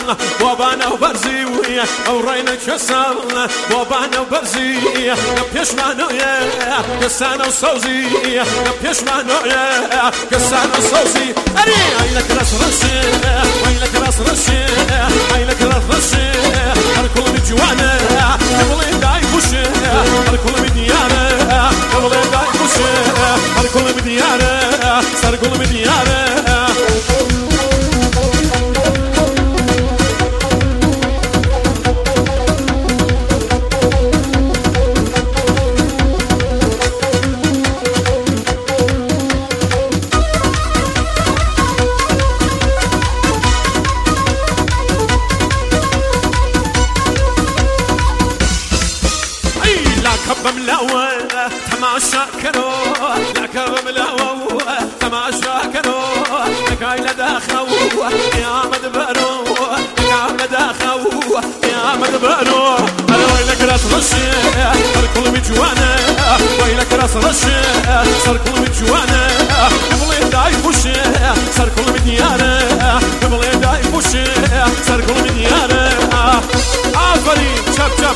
بابانا وبرزي ويا ورينا كسر بابانا وبرزي نبيش مانويا كسانا وصوزي نبيش مانويا كسانا وصوزي أري عينك راس رشي عينك راس رشي عينك راس رشي الكل بجوانا قبل داي بوشي الكل بديانا قبل داي بوشي الكل بديانا صار كل بديانا تماشا كنو لك بملاو تماشا كنو لك عيلة داخو يا مدبرو لك عيلة داخو يا مدبرو أنا ويلك راس رشي صار كل مجوانا ويلك راس رشي صار كل مجوانا قبل يدعي فوشي صار كل مديانا قبل يدعي فوشي صار كل مديانا آفرين شب شب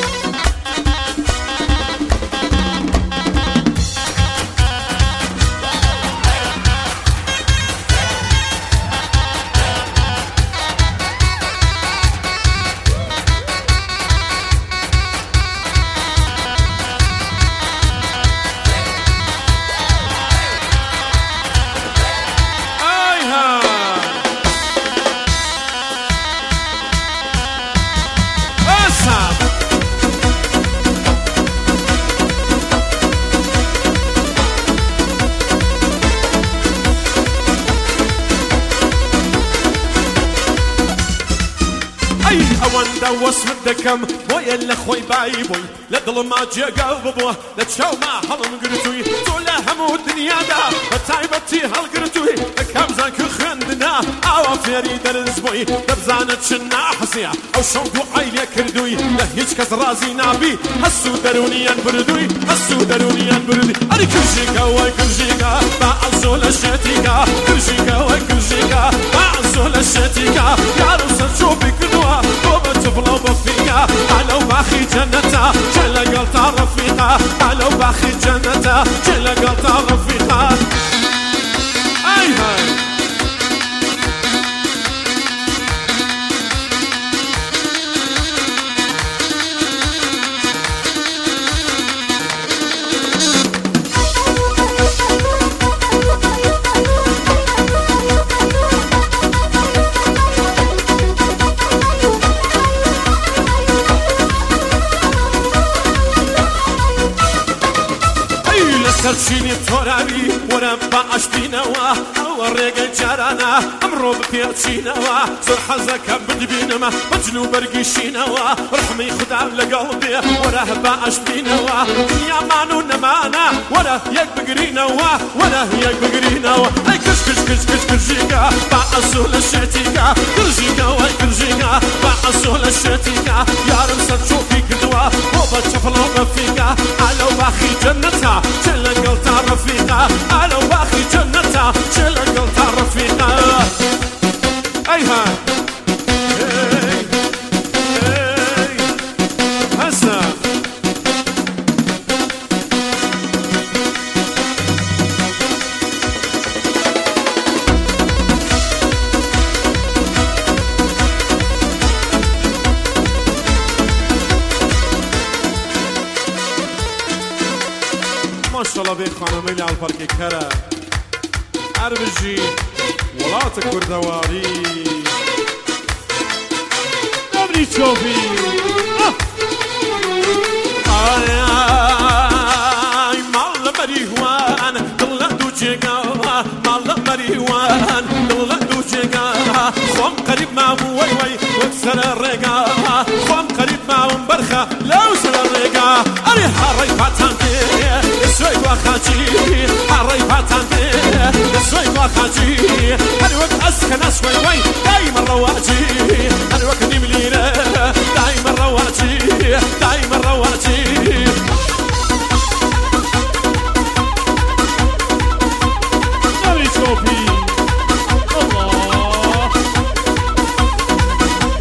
أوندا وصف الدكم ويا الأخوي بايبوي لدل ما جا قلبه لتشاو ما حلم قرتوي تولا همو الدنيا دا فتايبتي هالقرتوي كم زانك خندنا أو فيري درزبوي دبزانة شنا حسيا أو شوقو عيليا كردوي لهيج كس رازي نابي هسو درونيا بردوي هسو درونيا بردوي أري كرجيكا وي كرجيكا بعزول الشتيكا كرجيكا وي كرجيكا بعزول الشتيكا يا رسل شوفي كدوا تفلو بفيقة علو باخي جنتا جل قلتا رفيقة علو باخي جنتا جل قلتا رفيقة أي هاي سرچینی تورانی ورم باش بینوا او رگل جرانا امرو بپیچینوا زر حزک بدبینما مجنو برگیشینوا رحمی خدا لقلبی وره باش بینوا دنیا مانو نمانا وره یک بگرینوا وره یک بگرینوا ای کش کش کش کش کشیکا با اصول شتیکا کشیکا و کشیکا با اصول شتیکا یارم سرچوفی کدوا و بچفلو بفیکا علو باخی جنتا قلتا رفيقة أنا واخي جنتا شل قلتا رفيقة أيها هسا ما شاء الله بين خانمين على البركة كرة أربجي ولات كردواري نبري تشوفي آي مال مريوان دلندو جيغا مال مريوان دلندو جيغا خوم قريب ما وي وي وكسر الرقا خوم قريب ما برخة لو سر الرقا أري حري فاتانتي سوي وخاجي حري فاتانتي سوي وخاجي أنا وقت أسكن أسوي وي دايما رواجي أنا وقت نملينا دايما رواجي دايما رواجي نبي شوفي الله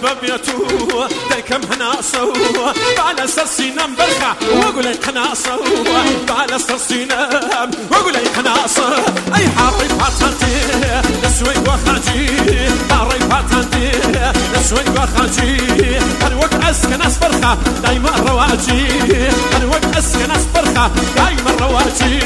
ببيتو ديكم هناسو بعلى سرسينا مبرخة وقولي قناصو بعلى سرسينا وقولي قناصو أي حاري فاتنتي نسوي وخاجي حاري فاتنتي نسوي وخاجي أنا وقت أسكن أسفرخة دايما رواجي أنا وقت أسكن أسفرخة دايما رواجي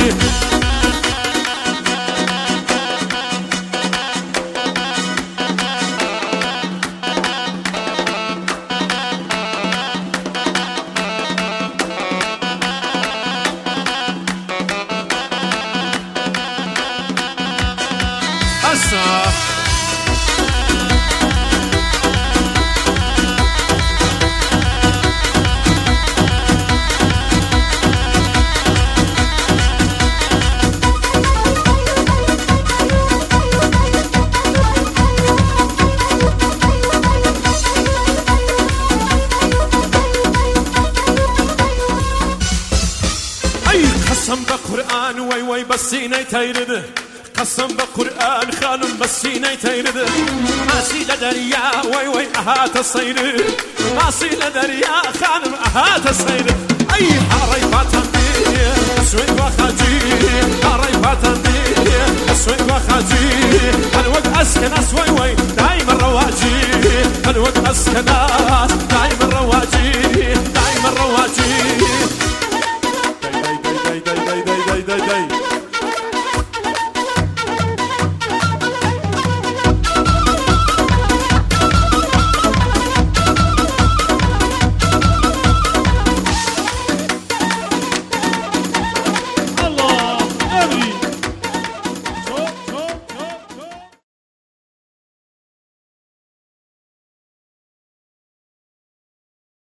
قسم بقرآن وي وي بسيني تيرد قسم بقرآن خانم بسيني تيرد ماسي لدريا وي وي أهات الصير ماسي لدريا خانم أهات الصير أي حاري فاتن بي أسوي وخاجي حاري فاتن بي أسوي وخاجي الوقت أسكن أسوي وي دايما رواجي الوقت أسكن